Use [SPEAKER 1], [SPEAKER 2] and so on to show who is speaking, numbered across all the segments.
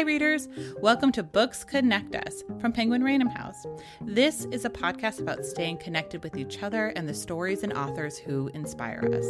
[SPEAKER 1] Hi, readers. Welcome to Books Connect Us from Penguin Random House. This is a podcast about staying connected with each other and the stories and authors who inspire us.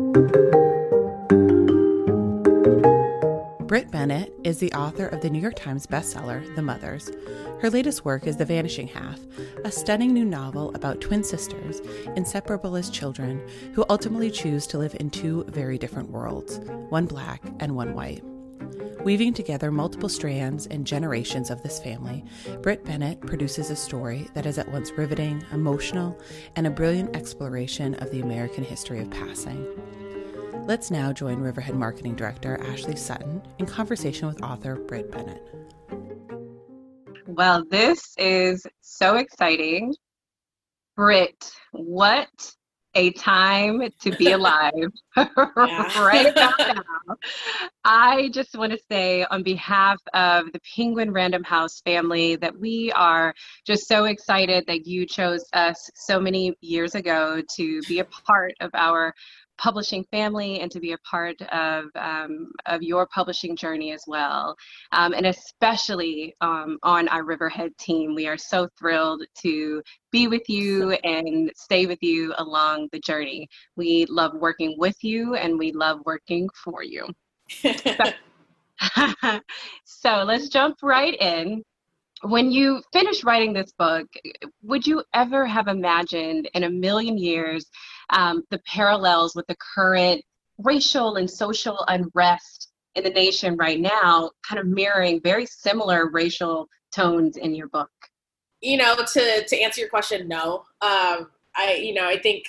[SPEAKER 1] Brit Bennett is the author of the New York Times bestseller, The Mothers. Her latest work is The Vanishing Half, a stunning new novel about twin sisters, inseparable as children, who ultimately choose to live in two very different worlds, one black and one white. Weaving together multiple strands and generations of this family, Brit Bennett produces a story that is at once riveting, emotional, and a brilliant exploration of the American history of passing. Let's now join Riverhead Marketing Director Ashley Sutton in conversation with author Brit Bennett.
[SPEAKER 2] Well, this is so exciting. Brit, what a time to be alive right about now. I just want to say on behalf of the Penguin Random House family that we are just so excited that you chose us so many years ago to be a part of our publishing family and to be a part of your publishing journey as well. And especially on our Riverhead team, we are so thrilled to be with you and stay with you along the journey. We love working with you and we love working for you. So let's jump right in. When you finished writing this book, would you ever have imagined in a million years the parallels with the current racial and social unrest in the nation right now, kind of mirroring very similar racial tones in your book?
[SPEAKER 3] You know, to answer your question, no. I think,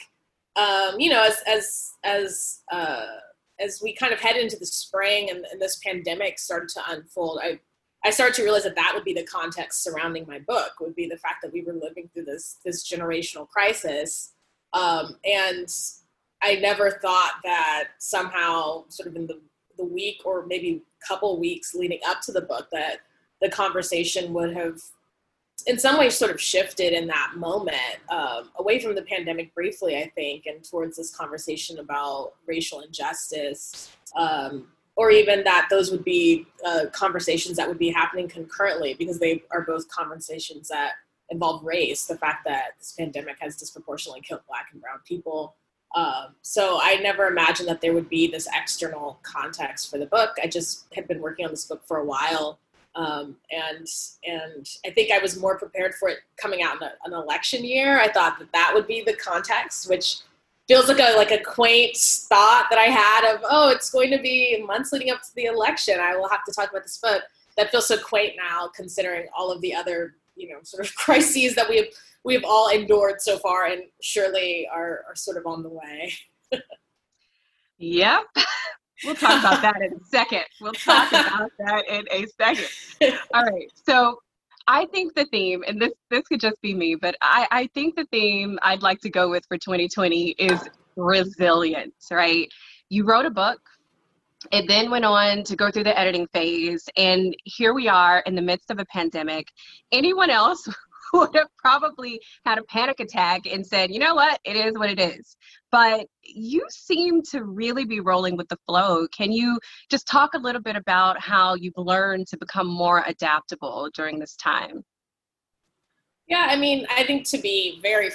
[SPEAKER 3] as we kind of head into the spring and this pandemic started to unfold, I started to realize that would be the context surrounding my book, would be the fact that we were living through this generational crisis. And I never thought that somehow sort of in the week or maybe couple weeks leading up to the book that the conversation would have in some ways sort of shifted in that moment, away from the pandemic briefly, I think, and towards this conversation about racial injustice, or even that those would be conversations that would be happening concurrently because they are both conversations that involve race, the fact that this pandemic has disproportionately killed Black and Brown people. So I never imagined that there would be this external context for the book. I just had been working on this book for a while. And I think I was more prepared for it coming out in an election year. I thought that would be the context, which feels like a quaint thought that I had of, it's going to be months leading up to the election. I will have to talk about this, but that feels so quaint now, considering all of the other, sort of crises that we have all endured so far, and surely are sort of on the way.
[SPEAKER 2] Yep. We'll talk about that in a second. All right. So I think the theme, and this could just be me, but I think the theme I'd like to go with for 2020 is resilience, right? You wrote a book. It then went on to go through the editing phase, and here we are in the midst of a pandemic. Anyone else would have probably had a panic attack and said, you know what, it is what it is. But you seem to really be rolling with the flow. Can you just talk a little bit about how you've learned to become more adaptable during this time?
[SPEAKER 3] Yeah, I mean, I think to be very,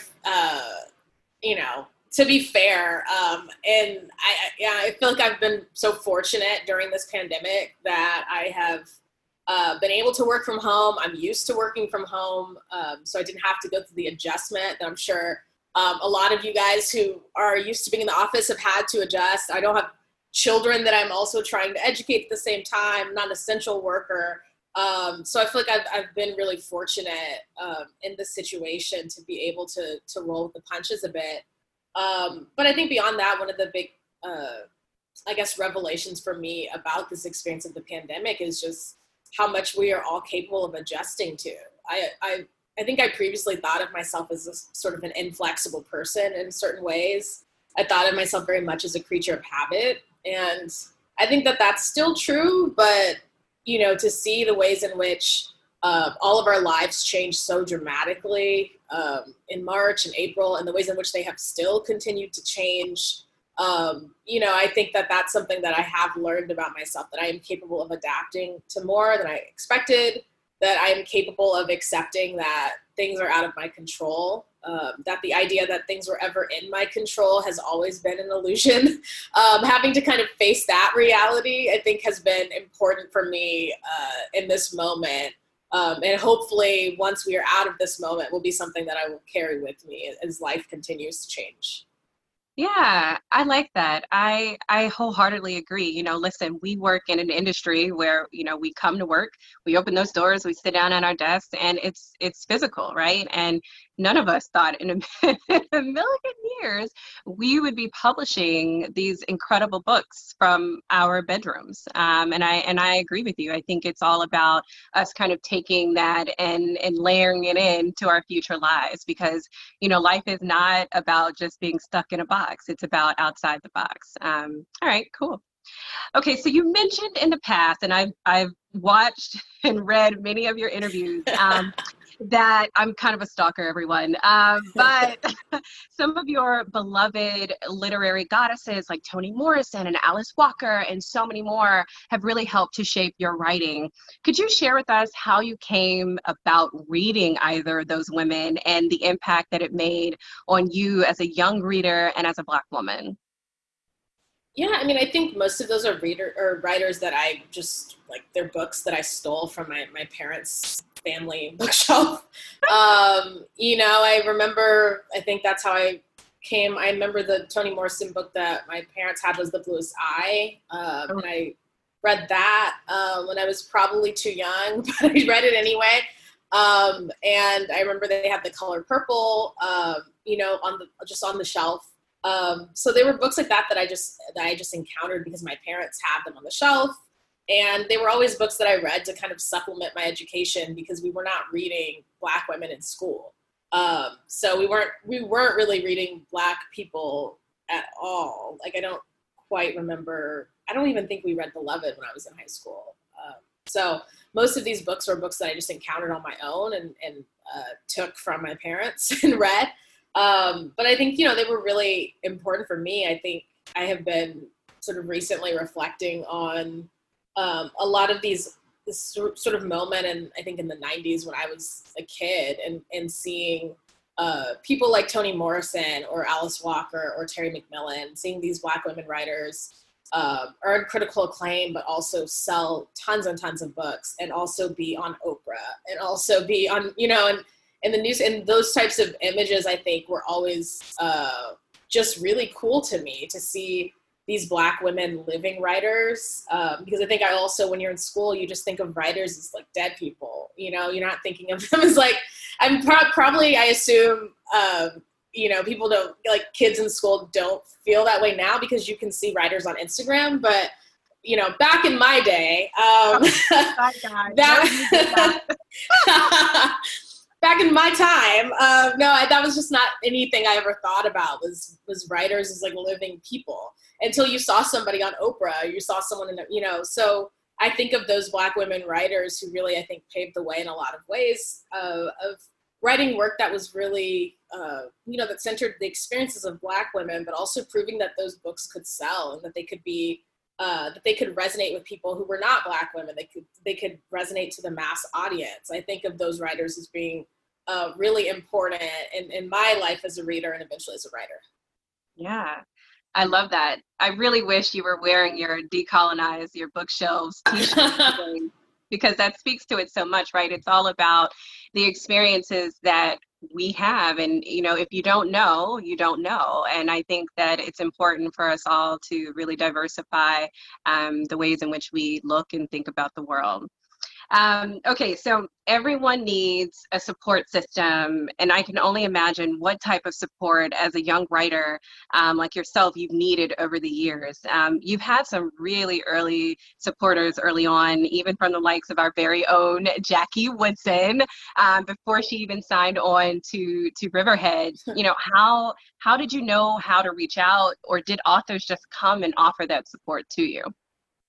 [SPEAKER 3] to be fair, and I feel like I've been so fortunate during this pandemic that I have been able to work from home. I'm used to working from home, so I didn't have to go through the adjustment that I'm sure a lot of you guys who are used to being in the office have had to adjust. I don't have children that I'm also trying to educate at the same time. I'm not an essential worker. So I feel like I've been really fortunate in this situation to be able to roll with the punches a bit. But I think beyond that, one of the big, revelations for me about this experience of the pandemic is just how much we are all capable of adjusting to. I think I previously thought of myself as a sort of an inflexible person in certain ways. I thought of myself very much as a creature of habit. And I think that that's still true, but, to see the ways in which all of our lives changed so dramatically in March and April, and the ways in which they have still continued to change I think that that's something that I have learned about myself, that I am capable of adapting to more than I expected, that I am capable of accepting that things are out of my control, that the idea that things were ever in my control has always been an illusion. Having to kind of face that reality, I think, has been important for me in this moment. And hopefully once we are out of this moment will be something that I will carry with me as life continues to change.
[SPEAKER 2] Yeah, I like that. I wholeheartedly agree. Listen, we work in an industry where, we come to work, we open those doors, we sit down at our desks, and it's physical, right? And none of us thought in a million years we would be publishing these incredible books from our bedrooms. And I agree with you. I think it's all about us kind of taking that and layering it into our future lives, because life is not about just being stuck in a box. It's about outside the box. All right, cool. Okay, so you mentioned in the past, and I've watched and read many of your interviews, that I'm kind of a stalker, everyone. But some of your beloved literary goddesses like Toni Morrison and Alice Walker and so many more have really helped to shape your writing. Could you share with us how you came about reading either of those women and the impact that it made on you as a young reader and as a Black woman?
[SPEAKER 3] Yeah, I mean, I think most of those are writers that I just like, their books that I stole from my parents' family bookshelf. I think that's how I remember the Toni Morrison book that my parents had was The Bluest Eye. And I read that when I was probably too young, but I read it anyway. And I remember they had The Color Purple, on the shelf. So there were books like that that I just encountered because my parents had them on the shelf, and they were always books that I read to kind of supplement my education because we were not reading Black women in school. So we weren't really reading Black people at all. Like, I don't quite remember. I don't even think we read Beloved when I was in high school. So most of these books were books that I just encountered on my own and took from my parents and read. But I think, they were really important for me. I think I have been sort of recently reflecting on a lot of this sort of moment, and I think in the 90s when I was a kid, and seeing people like Toni Morrison or Alice Walker or Terry McMillan, seeing these Black women writers earn critical acclaim, but also sell tons and tons of books, and also be on Oprah, and also be on, and the news, and those types of images, I think, were always just really cool to me, to see these Black women living writers. Because I think when you're in school, you just think of writers as like dead people. You're not thinking of them as like, I assume, people don't, like, kids in school don't feel that way now because you can see writers on Instagram. But, back in my day, back in my time, that was just not anything I ever thought about, was writers as like living people, until you saw somebody on Oprah, you saw someone so I think of those Black women writers who really, I think, paved the way in a lot of ways of writing work that was really, that centered the experiences of Black women, but also proving that those books could sell, and that they could be, that they could resonate with people who were not Black women. They could resonate to the mass audience. I think of those writers as being really important in my life as a reader and eventually as a writer.
[SPEAKER 2] Yeah, I love that. I really wish you were wearing your Decolonize Your Bookshelves t-shirt today, because that speaks to it so much, right? It's all about the experiences that we have. And, if you don't know, you don't know. And I think that it's important for us all to really diversify the ways in which we look and think about the world. Okay, so everyone needs a support system, and I can only imagine what type of support as a young writer like yourself you've needed over the years. You've had some really early supporters early on, even from the likes of our very own Jackie Woodson, before she even signed on to Riverhead. How did you know how to reach out, or did authors just come and offer that support to you?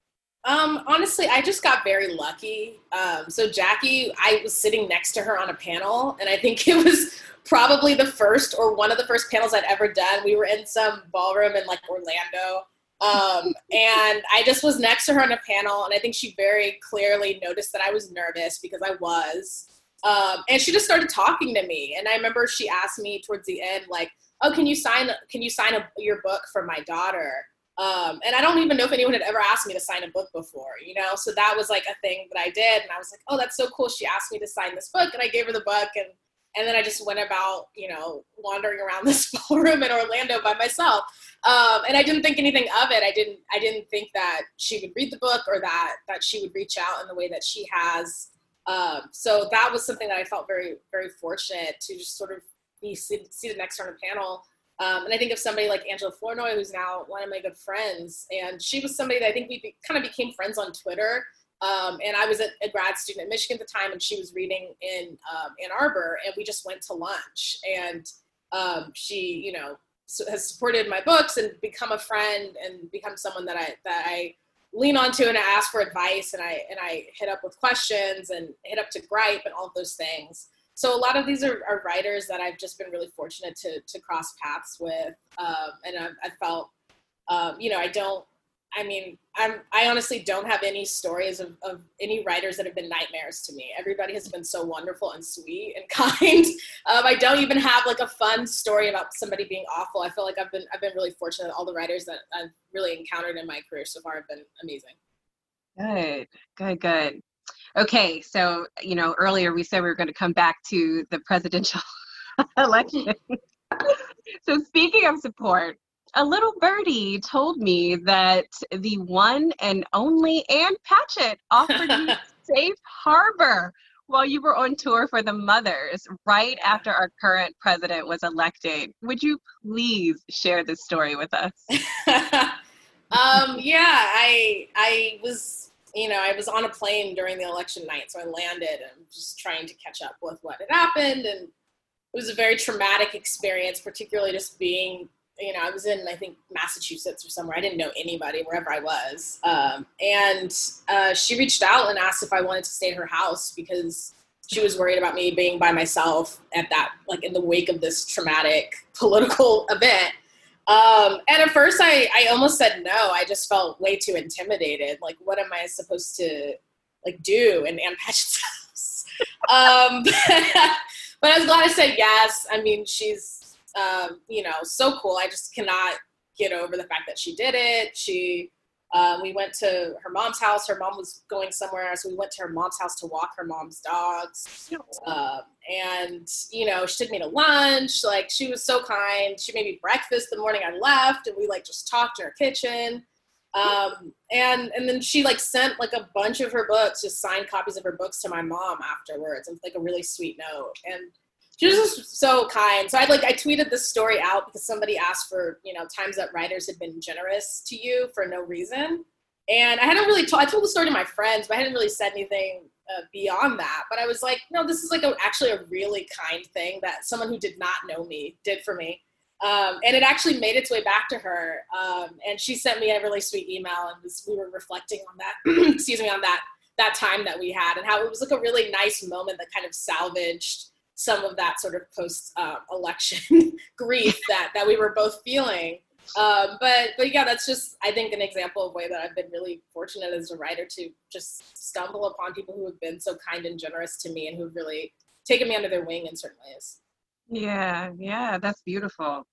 [SPEAKER 3] Honestly, I just got very lucky. So Jackie, I was sitting next to her on a panel, and I think it was probably the first or one of the first panels I'd ever done. We were in some ballroom in like Orlando. And I just was next to her on a panel, and I think she very clearly noticed that I was nervous because I was. And she just started talking to me. And I remember she asked me towards the end, like, oh, can you sign your book for my daughter? And I don't even know if anyone had ever asked me to sign a book before, you know? So that was like a thing that I did. And I was like, oh, that's so cool. She asked me to sign this book, and I gave her the book. And then I just went about, you know, wandering around this ballroom in Orlando by myself. And I didn't think anything of it. I didn't think that she would read the book or that she would reach out in the way that she has. So that was something that I felt very, very fortunate to just sort of be seated next to her on a panel. And I think of somebody like Angela Flournoy, who's now one of my good friends. And she was somebody that I think we kind of became friends on Twitter. And I was a grad student at Michigan at the time, and she was reading in Ann Arbor, and we just went to lunch. And she, you know, has supported my books and become a friend and become someone that I lean onto, and I ask for advice, and I hit up with questions and hit up to gripe and all of those things. So a lot of these are writers that I've just been really fortunate to cross paths with. And I felt, you know, I honestly don't have any stories of any writers that have been nightmares to me. Everybody has been so wonderful and sweet and kind. I don't even have like a fun story about somebody being awful. I feel like I've been really fortunate. All the writers that I've really encountered in my career so far have been amazing.
[SPEAKER 2] Good. Okay, so, you know, earlier we said we were going to come back to the presidential election. So speaking of support, a little birdie told me that the one and only Ann Patchett offered you safe harbor while you were on tour for the Mothers right after our current president was elected. Would you please share this story with us?
[SPEAKER 3] Yeah, I was, you know, I was on a plane during the election night, so I landed and just trying to catch up with what had happened. And it was a very traumatic experience, particularly just being, you know, I was in, I think, Massachusetts or somewhere. I didn't know anybody wherever I was. And she reached out and asked if I wanted to stay at her house because she was worried about me being by myself at that, like in the wake of this traumatic political event. And at first I almost said no. I just felt way too intimidated. Like, what am I supposed to like do in Ann Patchett's house? But I was glad I said yes. I mean, she's, you know, so cool. I just cannot get over the fact that she did it. We went to her mom's house. Her mom was going somewhere, so we went to her mom's house to walk her mom's dogs. And, you know, she took me to lunch. Like, she was so kind. She made me breakfast the morning I left, and we, like, just talked in her kitchen. And then she, like, sent, like, a bunch of her books, just signed copies of her books to my mom afterwards, and, like, a really sweet note. And she was just so kind. So I tweeted this story out because somebody asked for, you know, times that writers had been generous to you for no reason. And I hadn't really I told the story to my friends, but I hadn't really said anything beyond that. But I was like, no, this is like actually a really kind thing that someone who did not know me did for me. And it actually made its way back to her. And she sent me a really sweet email, and we were reflecting on that, excuse me, on that time that we had, and how it was like a really nice moment that kind of salvaged some of that sort of post-election grief that we were both feeling. But yeah, that's just, I think, an example of a way that I've been really fortunate as a writer to just stumble upon people who have been so kind and generous to me and who've really taken me under their wing in certain ways.
[SPEAKER 2] Yeah, that's beautiful.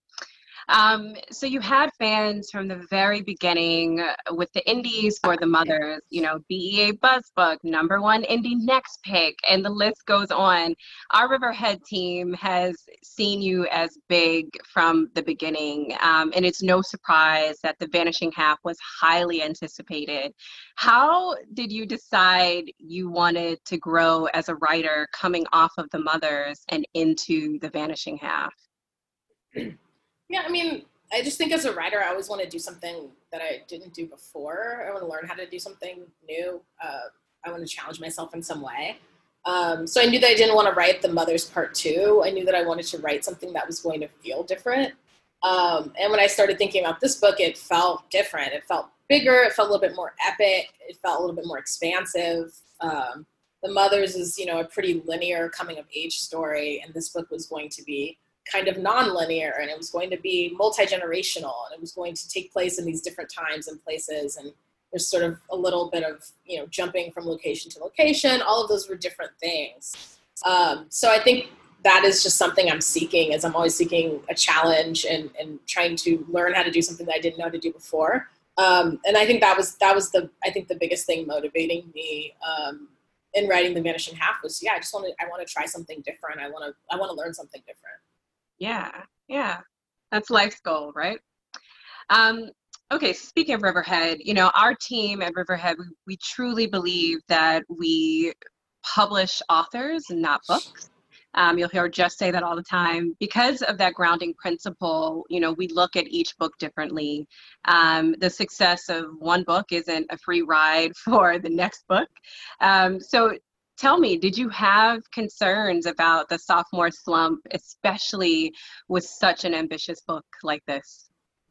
[SPEAKER 2] So you had fans from the very beginning with the indies for the Mothers, you know, BEA BuzzBook, #1 indie next pick, and the list goes on. Our Riverhead team has seen you as big from the beginning, and it's no surprise that The Vanishing Half was highly anticipated. How did you decide you wanted to grow as a writer coming off of the Mothers and into The Vanishing Half?
[SPEAKER 3] Yeah, I mean, I just think as a writer, I always want to do something that I didn't do before. I want to learn how to do something new. I want to challenge myself in some way. So I knew that I didn't want to write The Mothers Part 2. I knew that I wanted to write something that was going to feel different. And when I started thinking about this book, it felt different. It felt bigger. It felt a little bit more epic. It felt a little bit more expansive. The Mothers is, a pretty linear coming of age story, and this book was going to be kind of non-linear, and it was going to be multi-generational, and it was going to take place in these different times and places, and there's sort of a little bit of, jumping from location to location. All of those were different things. So I think that is just something I'm seeking, as I'm always seeking a challenge and trying to learn how to do something that I didn't know how to do before. And I think that was the biggest thing motivating me in writing The Vanishing Half was, I want to try something different. I want to learn something different.
[SPEAKER 2] Yeah. That's life's goal, right? Okay, speaking of Riverhead, our team at Riverhead, we truly believe that we publish authors, not books. You'll hear Jess say that all the time. Because of that grounding principle, we look at each book differently. The success of one book isn't a free ride for the next book. So tell me, did you have concerns about the sophomore slump, especially with such an ambitious book like this?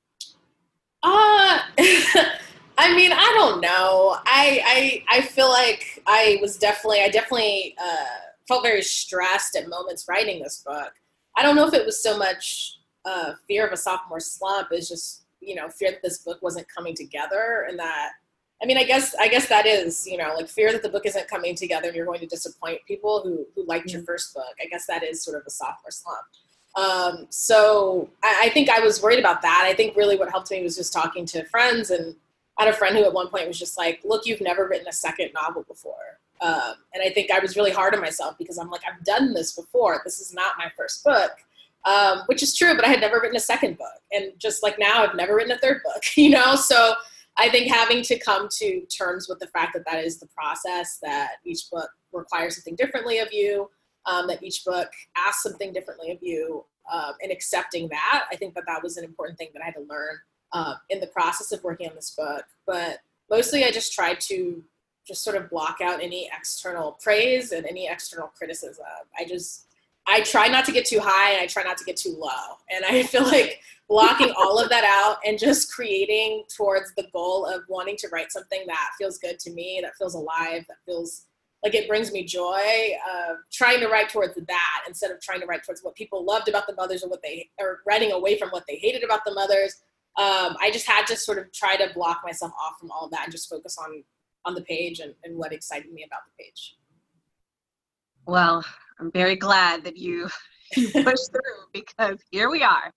[SPEAKER 3] I don't know. I feel like I definitely felt very stressed at moments writing this book. I don't know if it was so much fear of a sophomore slump as just, fear that this book wasn't coming together, and that, I guess that is, fear that the book isn't coming together and you're going to disappoint people who liked your first book. I guess that is sort of a sophomore slump. So I think I was worried about that. I think really what helped me was just talking to friends, and I had a friend who at one point was just like, look, you've never written a second novel before. And I think I was really hard on myself because I'm like, I've done this before. This is not my first book, which is true, but I had never written a second book. And just like now, I've never written a third book, So I think having to come to terms with the fact that that is the process, that each book requires something differently of you, that each book asks something differently of you, and accepting that, I think that was an important thing that I had to learn in the process of working on this book. But mostly I just tried to just sort of block out any external praise and any external criticism. I try not to get too high and I try not to get too low. And I feel like blocking all of that out and just creating towards the goal of wanting to write something that feels good to me, that feels alive, that feels like it brings me joy, trying to write towards that instead of trying to write towards what people loved about the Mothers or writing away from what they hated about the Mothers. I just had to sort of try to block myself off from all of that and just focus on the page and what excited me about the page.
[SPEAKER 2] Well, I'm very glad that you pushed through, because here we are.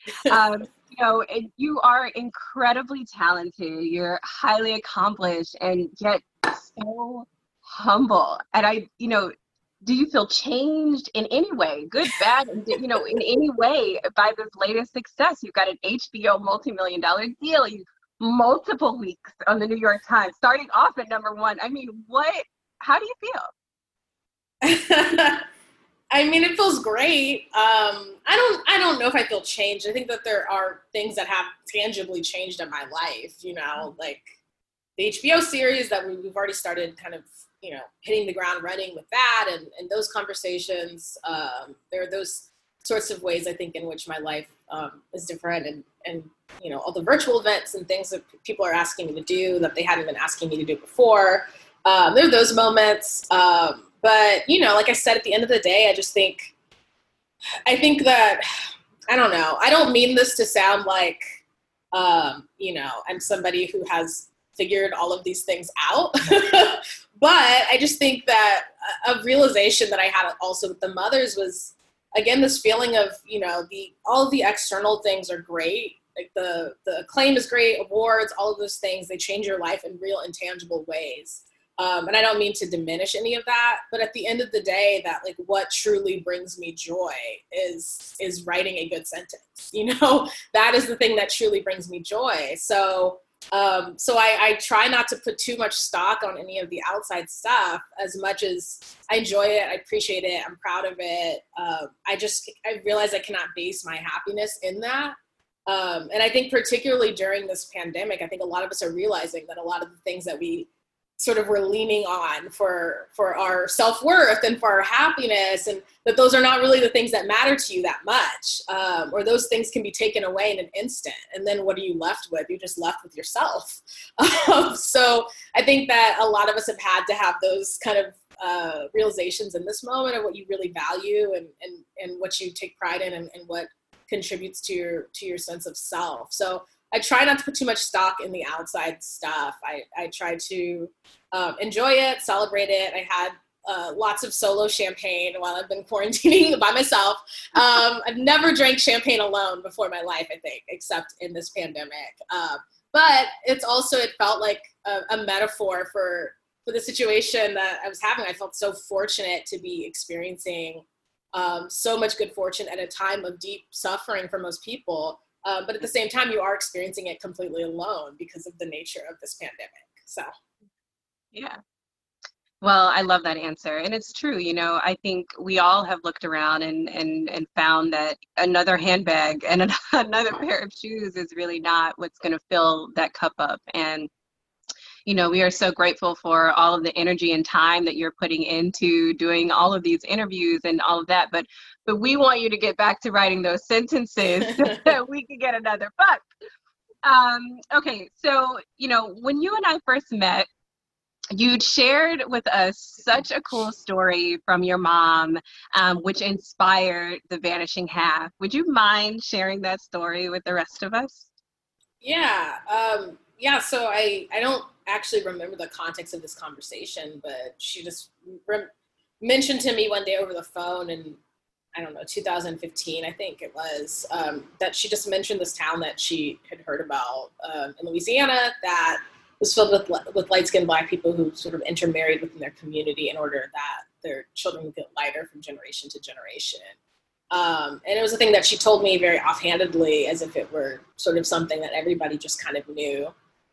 [SPEAKER 2] You are incredibly talented. You're highly accomplished and yet so humble. And do you feel changed in any way, good, bad, in any way by this latest success? You've got an HBO multi-million-dollar deal. Multiple weeks on the New York Times, starting off at #1. How do you feel?
[SPEAKER 3] It feels great. I don't know if I feel changed. I think that there are things that have tangibly changed in my life, like the HBO series that we've already started kind of, hitting the ground running with that and those conversations. There are those sorts of ways, I think, in which my life is different, and all the virtual events and things that people are asking me to do that they hadn't been asking me to do before. There are those moments. But, like I said, at the end of the day, I think that, I don't know, I don't mean this to sound like, I'm somebody who has figured all of these things out. But I just think that a realization that I had also with the Mothers was, again, this feeling of, all of the external things are great. Like the acclaim is great, awards, all of those things, they change your life in real intangible ways. And I don't mean to diminish any of that, but at the end of the day, that like what truly brings me joy is writing a good sentence. That is the thing that truly brings me joy. So I try not to put too much stock on any of the outside stuff as much as I enjoy it. I appreciate it. I'm proud of it. I realize I cannot base my happiness in that. And I think particularly during this pandemic, I think a lot of us are realizing that a lot of the things that we sort of we're leaning on for our self-worth and for our happiness, and that those are not really the things that matter to you that much, or those things can be taken away in an instant, and then what are you left with? You're just left with yourself. So I think that a lot of us have had to have those kind of realizations in this moment of what you really value and what you take pride in, and what contributes to your sense of self. So I try not to put too much stock in the outside stuff. I try to enjoy it, celebrate it. I had lots of solo champagne while I've been quarantining by myself. I've never drank champagne alone before in my life, I think, except in this pandemic. But it felt like a metaphor for the situation that I was having. I felt so fortunate to be experiencing so much good fortune at a time of deep suffering for most people. But at the same time, you are experiencing it completely alone because of the nature of this pandemic. So,
[SPEAKER 2] yeah. Well, I love that answer. And it's true. I think we all have looked around and found that another handbag and another pair of shoes is really not what's going to fill that cup up. And we are so grateful for all of the energy and time that you're putting into doing all of these interviews and all of that. But we want you to get back to writing those sentences so that we can get another book. Okay, so, when you and I first met, you'd shared with us such a cool story from your mom, which inspired The Vanishing Half. Would you mind sharing that story with the rest of us?
[SPEAKER 3] Yeah. So I don't actually remember the context of this conversation, but she just mentioned to me one day over the phone in, I don't know, 2015, I think it was, that she just mentioned this town that she had heard about in Louisiana that was filled with light-skinned Black people who sort of intermarried within their community in order that their children would get lighter from generation to generation. And it was a thing that she told me very offhandedly, as if it were sort of something that everybody just kind of knew.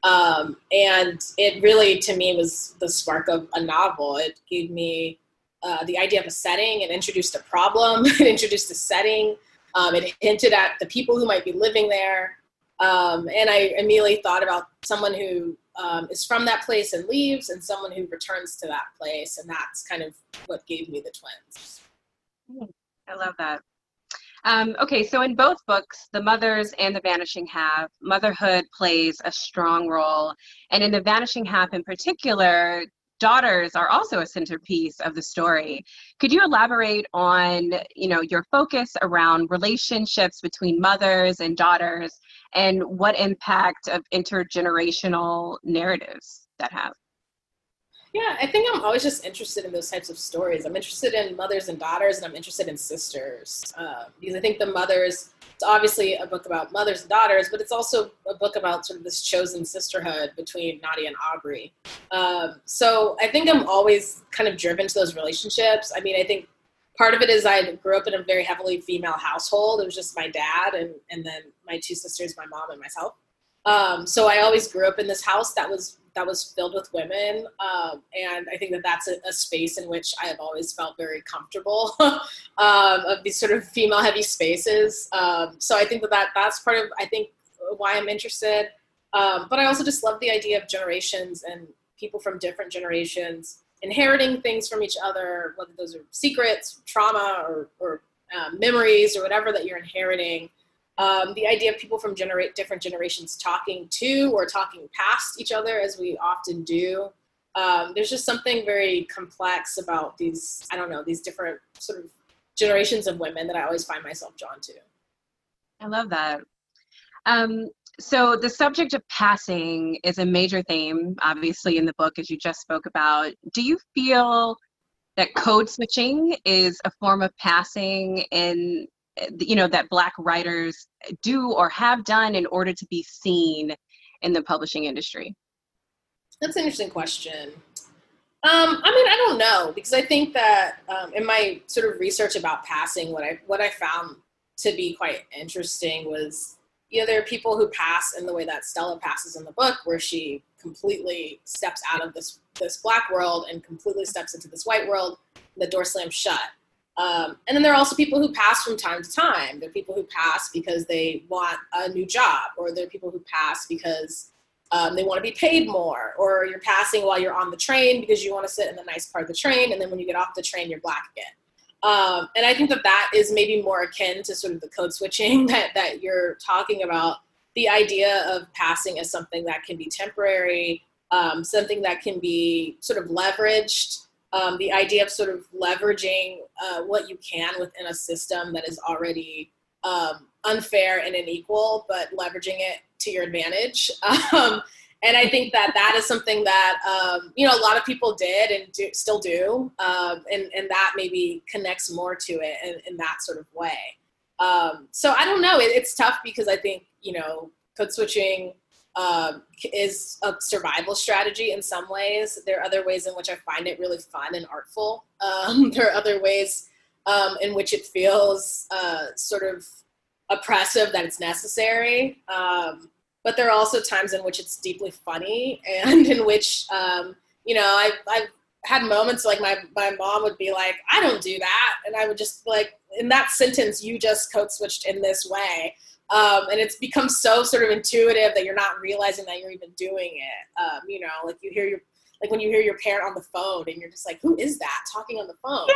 [SPEAKER 3] And it really, to me, was the spark of a novel. It gave me the idea of a setting. It introduced a problem. It introduced a setting. It hinted at the people who might be living there. And I immediately thought about someone who is from that place and leaves, and someone who returns to that place. And that's kind of what gave me the twins.
[SPEAKER 2] I love that. Okay, so in both books, The Mothers and The Vanishing Half, motherhood plays a strong role. And in The Vanishing Half in particular, daughters are also a centerpiece of the story. Could you elaborate on, your focus around relationships between mothers and daughters, and what impact of intergenerational narratives that have?
[SPEAKER 3] Yeah, I think I'm always just interested in those types of stories. I'm interested in mothers and daughters, and I'm interested in sisters. Because I think The Mothers, it's obviously a book about mothers and daughters, but it's also a book about sort of this chosen sisterhood between Nadia and Aubrey. So I think I'm always kind of driven to those relationships. I mean, I think part of it is I grew up in a very heavily female household. It was just my dad and then my two sisters, my mom and myself. So I always grew up in this house that was filled with women. And I think that that's a space in which I have always felt very comfortable of these sort of female heavy spaces. So I think that's part of, I think, why I'm interested. But I also just love the idea of generations and people from different generations inheriting things from each other, whether those are secrets, trauma, or memories, or whatever that you're inheriting. The idea of people from different generations talking to or talking past each other, as we often do. There's just something very complex about these different sort of generations of women that I always find myself drawn to.
[SPEAKER 2] I love that. So the subject of passing is a major theme, obviously, in the book, as you just spoke about. Do you feel that code switching is a form of passing in that Black writers do or have done in order to be seen in the publishing industry?
[SPEAKER 3] That's an interesting question. I don't know, because I think that in my sort of research about passing, what I found to be quite interesting was, there are people who pass in the way that Stella passes in the book, where she completely steps out of this Black world and completely steps into this white world, and the door slams shut. And then there are also people who pass from time to time. There are people who pass because they want a new job, or there are people who pass because they want to be paid more, or you're passing while you're on the train because you want to sit in the nice part of the train, and then when you get off the train, you're Black again. And I think that is maybe more akin to sort of the code switching that you're talking about, the idea of passing as something that can be temporary, something that can be sort of leveraged, the idea of sort of leveraging what you can within a system that is already unfair and unequal, but leveraging it to your advantage. And I think that is something that, a lot of people did and still do. And that maybe connects more to it in that sort of way. So I don't know. It's tough because I think, code switching is a survival strategy in some ways. There are other ways in which I find it really fun and artful. There are other ways in which it feels sort of oppressive that it's necessary. But there are also times in which it's deeply funny, and in which, I've had moments like my mom would be like, I don't do that. And I would just be like, in that sentence, you just code switched in this way. And it's become so sort of intuitive that you're not realizing that you're even doing it. Like when you hear your parent on the phone and you're just like, who is that talking on the phone?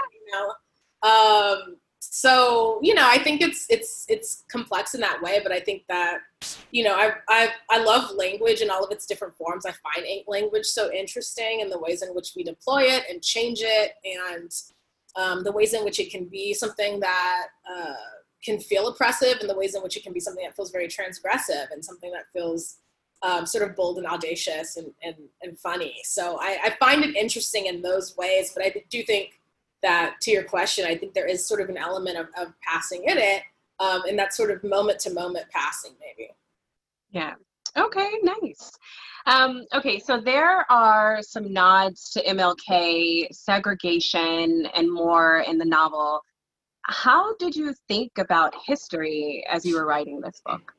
[SPEAKER 3] So, I think it's complex in that way, but I think that, I love language in all of its different forms. I find language so interesting, and the ways in which we deploy it and change it, and the ways in which it can be something that can feel oppressive, and the ways in which it can be something that feels very transgressive, and something that feels sort of bold and audacious and funny. So I find it interesting in those ways, but I do think that, to your question, I think there is sort of an element of passing in it, and that sort of moment-to-moment passing, maybe.
[SPEAKER 2] Yeah. Okay, nice. Okay, so there are some nods to MLK, segregation, and more in the novel. How did you think about history as you were writing this book?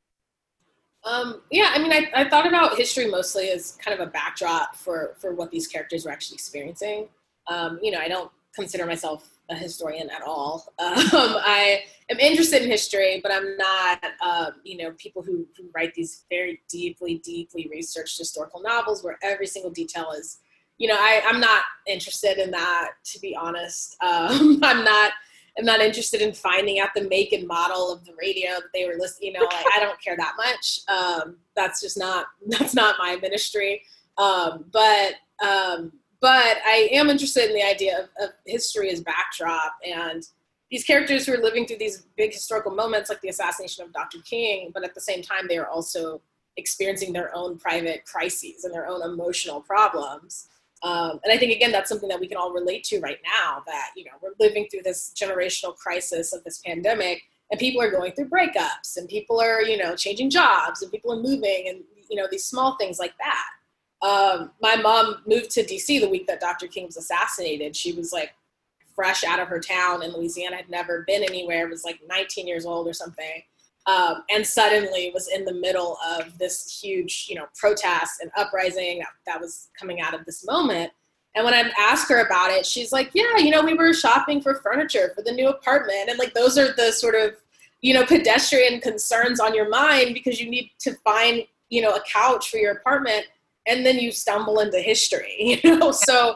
[SPEAKER 3] I thought about history mostly as kind of a backdrop for what these characters were actually experiencing. I don't consider myself a historian at all. I am interested in history, but I'm not, people who write these very deeply researched historical novels where every single detail is, I'm not interested in that, to be honest. I'm not interested in finding out the make and model of the radio that they were listening. I don't care that much. That's not my ministry. But I am interested in the idea of history as backdrop, and these characters who are living through these big historical moments like the assassination of Dr. King, but at the same time, they are also experiencing their own private crises and their own emotional problems. And I think, again, that's something that we can all relate to right now, that, we're living through this generational crisis of this pandemic, and people are going through breakups, and people are, changing jobs, and people are moving, and, these small things like that. My mom moved to DC the week that Dr. King was assassinated. She was like fresh out of her town in Louisiana, had never been anywhere, was like 19 years old or something. And suddenly was in the middle of this huge, protest and uprising that was coming out of this moment. And when I asked her about it, she's like, yeah, we were shopping for furniture for the new apartment. And like, those are the sort of, pedestrian concerns on your mind because you need to find, a couch for your apartment. And then you stumble into history, so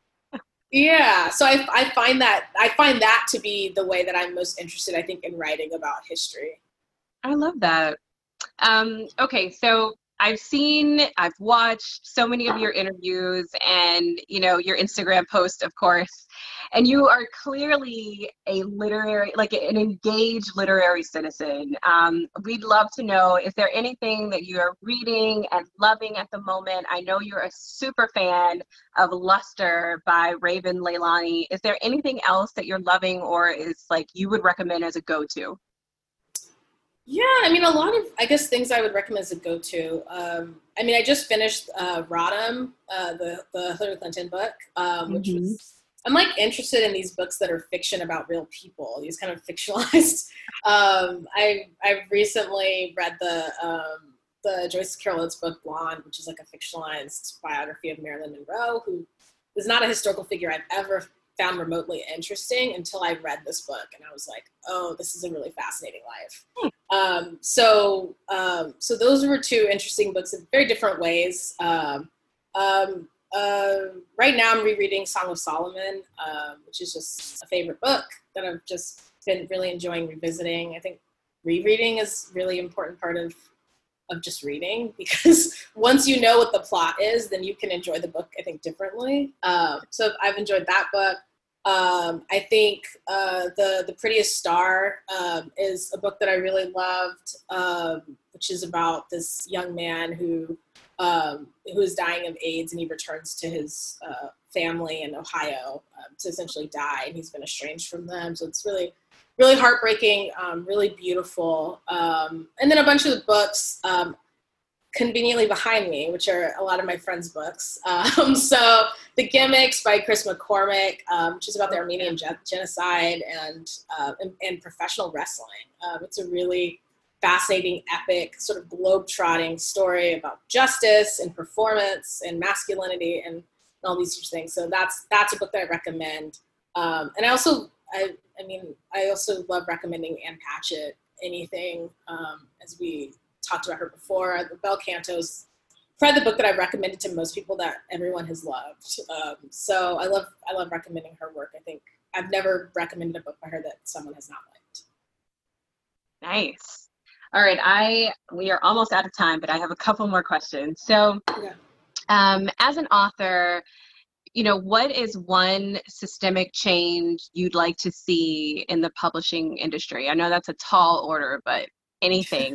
[SPEAKER 3] yeah. So I find that to be the way that I'm most interested, I think, in writing about history.
[SPEAKER 2] I love that. Okay, so I've watched so many of your interviews and, your Instagram post, of course, and you are clearly an engaged literary citizen. We'd love to know, is there anything that you are reading and loving at the moment? I know you're a super fan of Luster by Raven Leilani. Is there anything else that you're loving or is like you would recommend as a go-to?
[SPEAKER 3] Yeah, a lot of, I guess, things I would recommend as a go-to. I just finished Rodham, the Hillary Clinton book, which was, I'm like interested in these books that are fiction about real people, these kind of fictionalized. I've recently read the Joyce Carol Oates book Blonde, which is like a fictionalized biography of Marilyn Monroe, who is not a historical figure I've ever found remotely interesting until I read this book, and I was like, oh, this is a really fascinating life. So those were two interesting books in very different ways. Right now I'm rereading Song of Solomon, which is just a favorite book that I've just been really enjoying revisiting. I think rereading is a really important part of just reading, because once you know what the plot is, then you can enjoy the book, I think, differently. So I've enjoyed that book. I think The Prettiest Star is a book that I really loved, which is about this young man who is dying of AIDS, and he returns to his family in Ohio to essentially die, and he's been estranged from them. So it's really, really heartbreaking, really beautiful. And then a bunch of the books conveniently behind me, which are a lot of my friends' books. So The Gimmicks by Chris McCormick, which is about the Armenian genocide and professional wrestling. It's a really fascinating, epic, sort of globe-trotting story about justice and performance and masculinity and all these huge things. So that's a book that I recommend. And I also love recommending Ann Patchett, anything, as we talked about her before. The Bel Canto's probably the book that I've recommended to most people that everyone has loved. So I love recommending her work. I think I've never recommended a book by her that someone has not liked.
[SPEAKER 2] Nice. All right, we are almost out of time, but I have a couple more questions. So, as an author, what is one systemic change you'd like to see in the publishing industry? I know that's a tall order, but anything.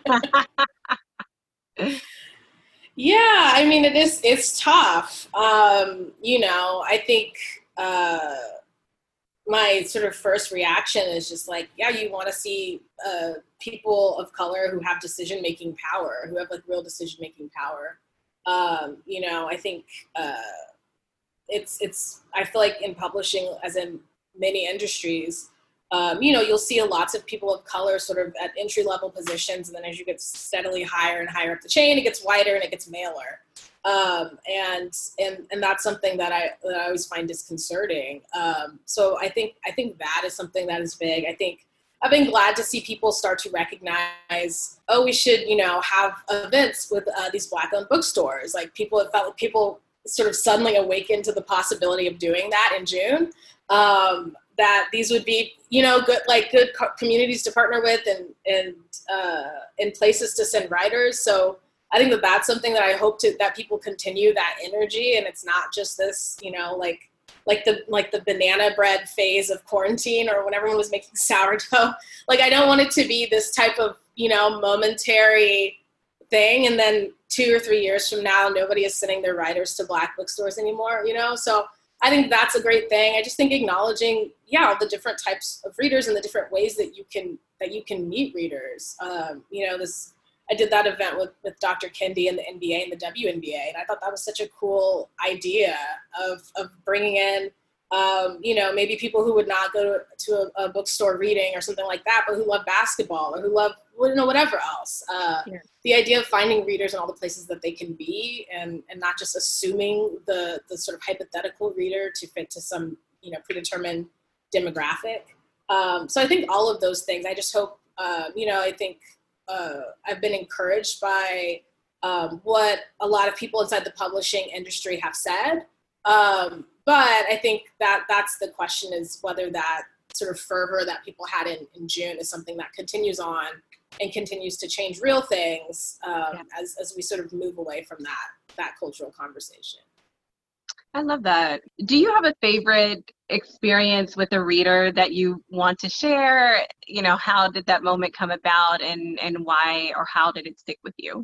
[SPEAKER 3] Yeah, I mean, it's tough. I think my sort of first reaction is just like, yeah, you want to see people of color who have decision-making power, who have like real decision-making power. I think I feel like in publishing, as in many industries, you'll see lots of people of color sort of at entry-level positions, and then as you get steadily higher and higher up the chain, it gets wider and it gets maler. And that's something that I always find disconcerting. So I think that is something that is big. I think I've been glad to see people start to recognize, oh, we should, have events with these Black-owned bookstores. Like people sort of suddenly awakened to the possibility of doing that in June. That these would be, good communities to partner with and places to send writers. So I think that that's something that I hope that people continue that energy, and it's not just this, like the banana bread phase of quarantine, or when everyone was making sourdough. Like, I don't want it to be this type of, momentary thing, and then 2 or 3 years from now, nobody is sending their writers to Black bookstores anymore, So I think that's a great thing. I just think acknowledging, the different types of readers and the different ways that you can meet readers. I did that event with Dr. Kendi and the NBA and the WNBA, and I thought that was such a cool idea of bringing in, maybe people who would not go to a bookstore reading or something like that, but who love basketball or who love, whatever else. The idea of finding readers in all the places that they can be, and not just assuming the sort of hypothetical reader to fit to some, predetermined demographic. So I think all of those things, I just hope, I think I've been encouraged by what a lot of people inside the publishing industry have said. But I think that's the question, is whether that sort of fervor that people had in June is something that continues on and continues to change real things as we sort of move away from that cultural conversation.
[SPEAKER 2] I love that. Do you have a favorite experience with a reader that you want to share? How did that moment come about, and why, or how did it stick with you?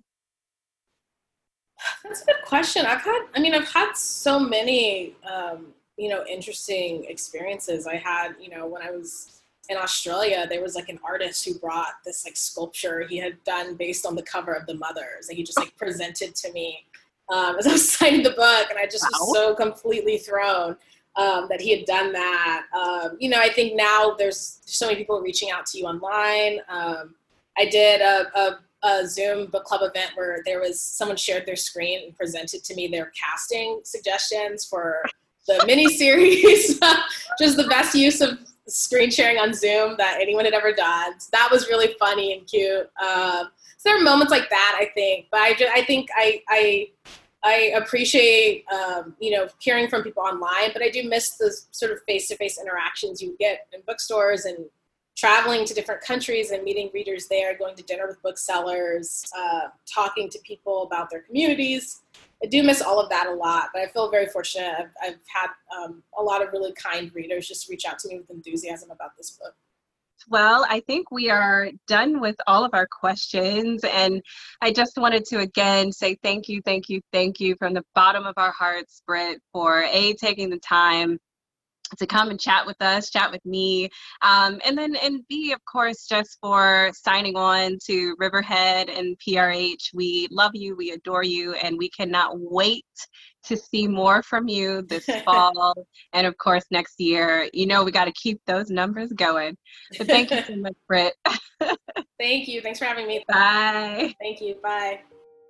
[SPEAKER 3] That's a good question. I've had so many, interesting experiences. I had, when I was in Australia, there was like an artist who brought this like sculpture he had done based on the cover of The Mothers, and he just like presented to me as I was signing the book, and I just was so completely thrown that he had done that. I think now there's so many people reaching out to you online. I did a Zoom book club event where someone shared their screen and presented to me their casting suggestions for the mini-series, just the best use of screen sharing on Zoom that anyone had ever done. So that was really funny and cute. So there are moments like that, I think. But I think I appreciate, hearing from people online, but I do miss the sort of face-to-face interactions you get in bookstores and traveling to different countries and meeting readers there, going to dinner with booksellers, talking to people about their communities. I do miss all of that a lot, but I feel very fortunate. I've had a lot of really kind readers just reach out to me with enthusiasm about this book.
[SPEAKER 2] Well, I think we are done with all of our questions, and I just wanted to again say thank you from the bottom of our hearts, Britt, for taking the time to come and chat with us, chat with me, and B, of course, just for signing on to Riverhead and PRH. We love you, we adore you, and we cannot wait to see more from you this fall and, of course, next year. We got to keep those numbers going. But thank you so much, Britt.
[SPEAKER 3] Thank you. Thanks for having me.
[SPEAKER 2] Bye.
[SPEAKER 3] Thank you. Bye.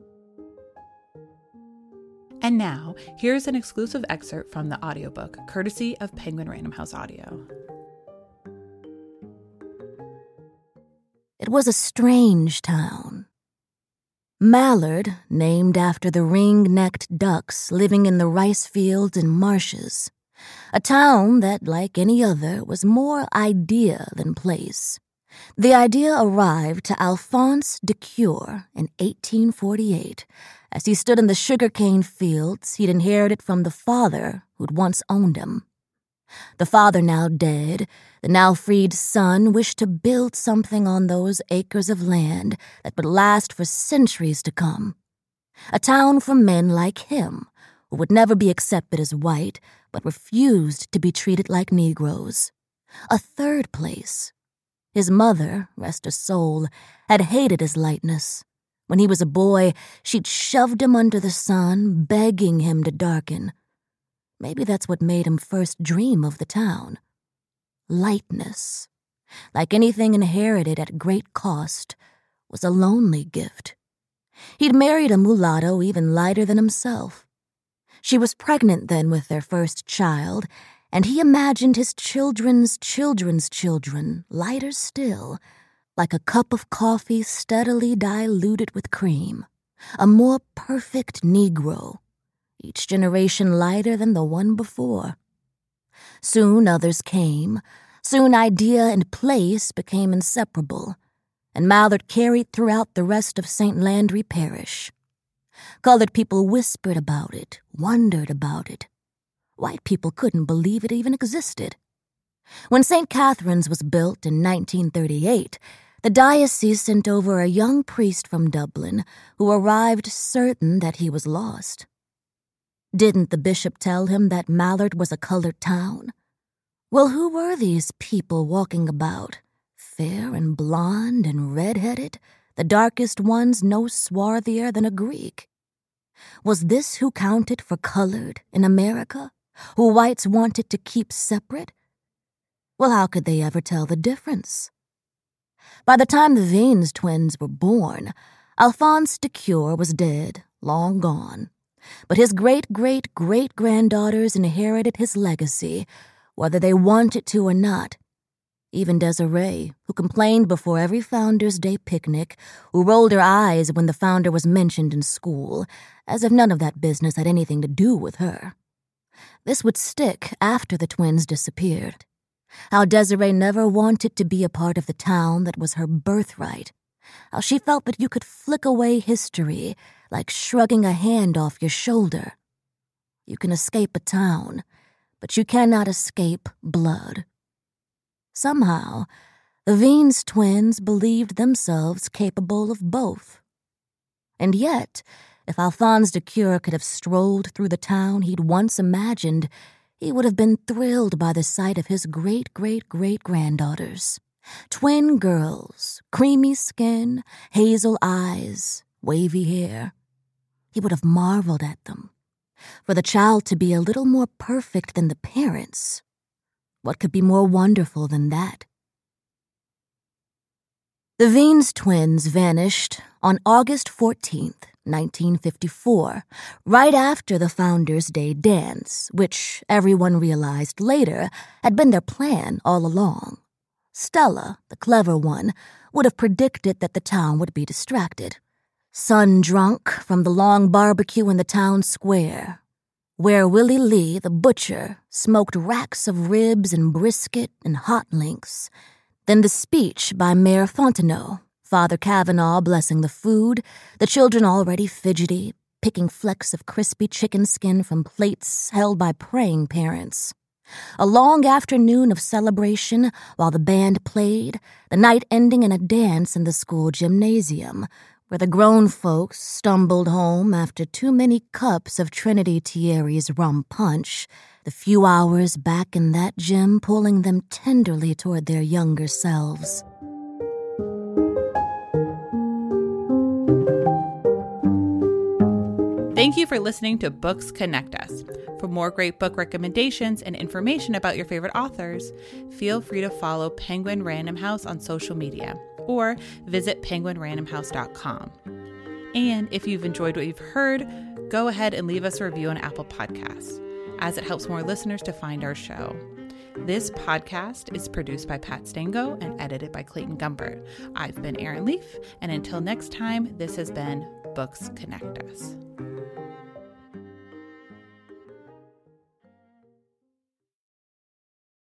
[SPEAKER 1] And now, here's an exclusive excerpt from the audiobook, courtesy of Penguin Random House Audio.
[SPEAKER 4] It was a strange town. Mallard, named after the ring-necked ducks living in the rice fields and marshes. A town that, like any other, was more idea than place. The idea arrived to Alphonse de Cure in 1848, as he stood in the sugarcane fields he'd inherited from the father who'd once owned him. The father now dead, the now freed son wished to build something on those acres of land that would last for centuries to come. A town for men like him, who would never be accepted as white, but refused to be treated like Negroes. A third place. His mother, rest her soul, had hated his lightness. When he was a boy, she'd shoved him under the sun, begging him to darken. Maybe that's what made him first dream of the town. Lightness, like anything inherited at great cost, was a lonely gift. He'd married a mulatto even lighter than himself. She was pregnant then with their first child, and he imagined his children's children's children lighter still, like a cup of coffee steadily diluted with cream, a more perfect Negro, each generation lighter than the one before. Soon others came. Soon idea and place became inseparable, and Mallard carried throughout the rest of St. Landry Parish. Colored people whispered about it, wondered about it. White people couldn't believe it even existed. When St. Catherine's was built in 1938, the diocese sent over a young priest from Dublin who arrived certain that he was lost. Didn't the bishop tell him that Mallard was a colored town? Well, who were these people walking about? Fair and blonde and red-headed, the darkest ones no swarthier than a Greek. Was this who counted for colored in America, who whites wanted to keep separate? Well, how could they ever tell the difference? By the time the Vanes twins were born, Alphonse de Cure was dead, long gone. But his great-great-great-granddaughters inherited his legacy, whether they wanted to or not. Even Desiree, who complained before every Founder's Day picnic, who rolled her eyes when the founder was mentioned in school, as if none of that business had anything to do with her. This would stick after the twins disappeared. How Desiree never wanted to be a part of the town that was her birthright. How she felt that you could flick away history like shrugging a hand off your shoulder. You can escape a town, but you cannot escape blood. Somehow, the Vanes twins believed themselves capable of both. And yet, if Alphonse de Cure could have strolled through the town he'd once imagined, he would have been thrilled by the sight of his great-great-great-granddaughters. Twin girls, creamy skin, hazel eyes, wavy hair. He would have marveled at them. For the child to be a little more perfect than the parents, what could be more wonderful than that? The Veens twins vanished on August 14th, 1954, right after the Founders' Day dance, which everyone realized later had been their plan all along. Stella, the clever one, would have predicted that the town would be distracted. Sun-drunk from the long barbecue in the town square, where Willie Lee, the butcher, smoked racks of ribs and brisket and hot links. Then the speech by Mayor Fontenot, Father Kavanaugh blessing the food, the children already fidgety, picking flecks of crispy chicken skin from plates held by praying parents. A long afternoon of celebration while the band played, the night ending in a dance in the school gymnasium, where the grown folks stumbled home after too many cups of Trinity Thierry's rum punch, the few hours back in that gym pulling them tenderly toward their younger selves.
[SPEAKER 1] Thank you for listening to Books Connect Us. For more great book recommendations and information about your favorite authors, feel free to follow Penguin Random House on social media or visit penguinrandomhouse.com. And if you've enjoyed what you've heard, go ahead and leave us a review on Apple Podcasts, as it helps more listeners to find our show. This podcast is produced by Pat Stango and edited by Clayton Gumbert. I've been Erin Leaf, and until next time, this has been Books Connect Us.